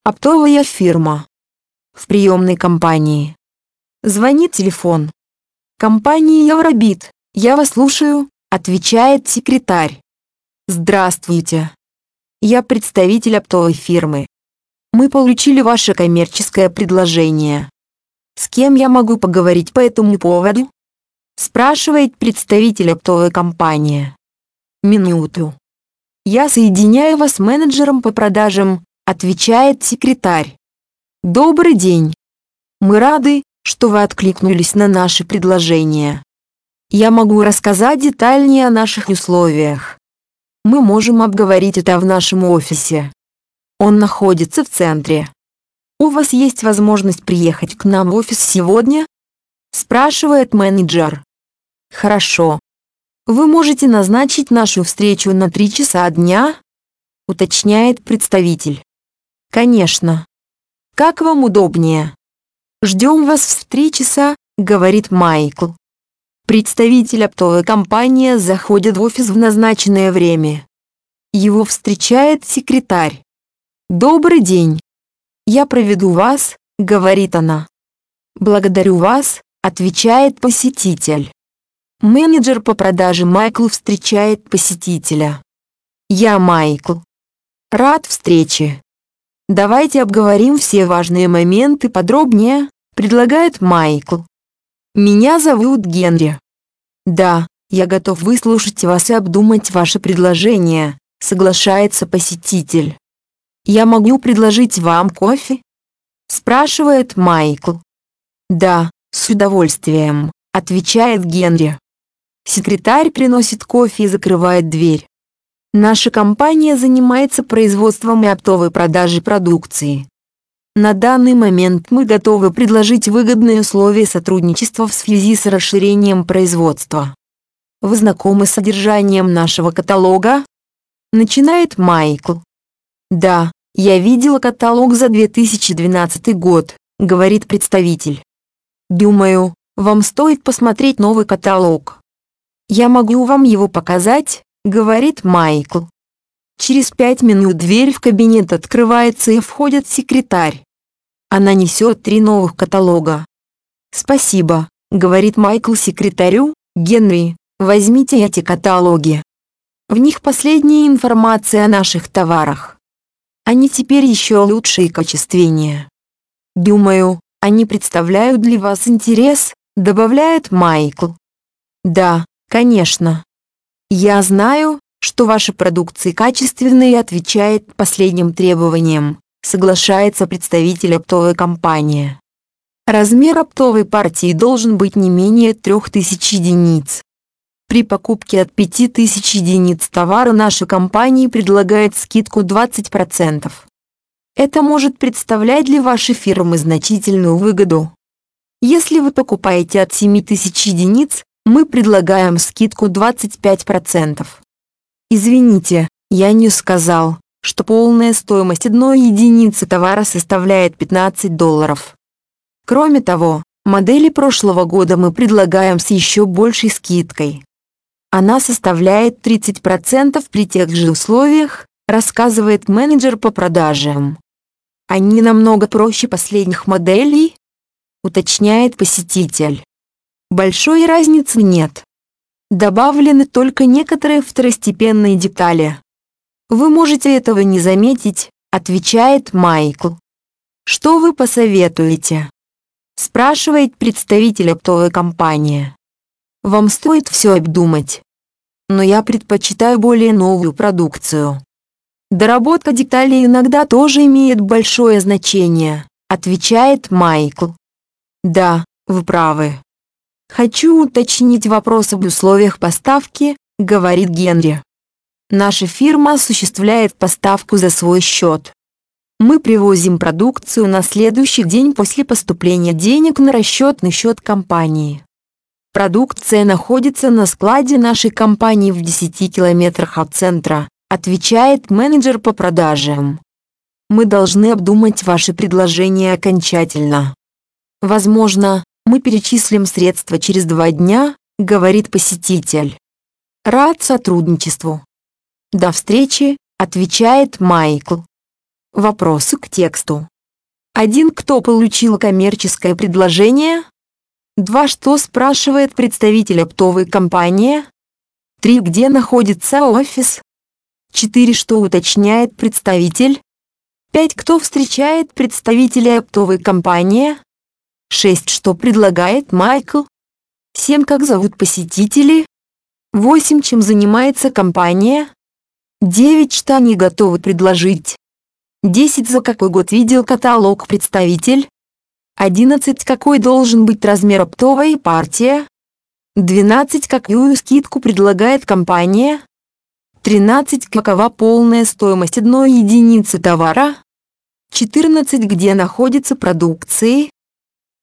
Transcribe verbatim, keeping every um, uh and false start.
Оптовая фирма. В приемной компании. Звонит телефон. Компания Евробит. Я вас слушаю, отвечает секретарь. Здравствуйте. Я представитель оптовой фирмы. Мы получили ваше коммерческое предложение. С кем я могу поговорить по этому поводу? Спрашивает представитель оптовой компании. Минуту. Я соединяю вас с менеджером по продажам, отвечает секретарь. Добрый день. Мы рады, что вы откликнулись на наше предложение. Я могу рассказать детальнее о наших условиях. Мы можем обговорить это в нашем офисе. Он находится в центре. У вас есть возможность приехать к нам в офис сегодня? Спрашивает менеджер. Хорошо. Вы можете назначить нашу встречу на три часа дня? Уточняет представитель. Конечно. Как вам удобнее? Ждем вас в три часа, говорит Майкл. Представитель оптовой компании заходит в офис в назначенное время. Его встречает секретарь. Добрый день. Я проведу вас, говорит она. Благодарю вас, отвечает посетитель. Менеджер по продаже Майкл встречает посетителя. Я Майкл. Рад встрече. Давайте обговорим все важные моменты подробнее, предлагает Майкл. Меня зовут Генри. Да, я готов выслушать вас и обдумать ваше предложение, соглашается посетитель. Я могу предложить вам кофе? Спрашивает Майкл. Да, с удовольствием, отвечает Генри. Секретарь приносит кофе и закрывает дверь. Наша компания занимается производством и оптовой продажей продукции. На данный момент мы готовы предложить выгодные условия сотрудничества в связи с расширением производства. Вы знакомы с содержанием нашего каталога? Начинает Майкл. Да, я видела каталог за две тысячи двенадцатый год, говорит представитель. Думаю, вам стоит посмотреть новый каталог. Я могу вам его показать, говорит Майкл. Через пять минут дверь в кабинет открывается и входит секретарь. Она несет три новых каталога. Спасибо, говорит Майкл секретарю. Генри, возьмите эти каталоги. В них последняя информация о наших товарах. Они теперь еще лучше и качественнее. Думаю, они представляют для вас интерес, добавляет Майкл. Да, конечно. Я знаю, что ваша продукция качественная и отвечает последним требованиям, соглашается представитель оптовой компании. Размер оптовой партии должен быть не менее трёх тысяч единиц. При покупке от пяти тысяч единиц товара наша компания предлагает скидку двадцать процентов. Это может представлять для вашей фирмы значительную выгоду. Если вы покупаете от семи тысяч единиц, мы предлагаем скидку двадцать пять процентов. Извините, я не сказал, что полная стоимость одной единицы товара составляет пятнадцать долларов. Кроме того, модели прошлого года мы предлагаем с еще большей скидкой. Она составляет тридцать процентов при тех же условиях, рассказывает менеджер по продажам. Они намного проще последних моделей, уточняет посетитель. Большой разницы нет. Добавлены только некоторые второстепенные детали. Вы можете этого не заметить, отвечает Майкл. Что вы посоветуете? Спрашивает представитель оптовой компании. Вам стоит все обдумать. Но я предпочитаю более новую продукцию. Доработка деталей иногда тоже имеет большое значение, отвечает Майкл. Да, вы правы. Хочу уточнить вопрос об условиях поставки, говорит Генри. Наша фирма осуществляет поставку за свой счет. Мы привозим продукцию на следующий день после поступления денег на расчетный счет компании. Продукция находится на складе нашей компании в десяти километрах от центра, отвечает менеджер по продажам. Мы должны обдумать ваше предложение окончательно. Возможно, мы перечислим средства через два дня, говорит посетитель. Рад сотрудничеству. До встречи, отвечает Майкл. Вопросы к тексту. один. Кто получил коммерческое предложение? два. Что спрашивает представитель оптовой компании? три. Где находится офис? четыре. Что уточняет представитель? пять. Кто встречает представителя оптовой компании? шесть. Что предлагает Майкл? семь. Как зовут посетителей? восемь. Чем занимается компания? девять. Что они готовы предложить? десять. За какой год видел каталог представитель? одиннадцать. Какой должен быть размер оптовой партии? двенадцать. Какую скидку предлагает компания? тринадцать. Какова полная стоимость одной единицы товара? четырнадцать. Где находится продукция?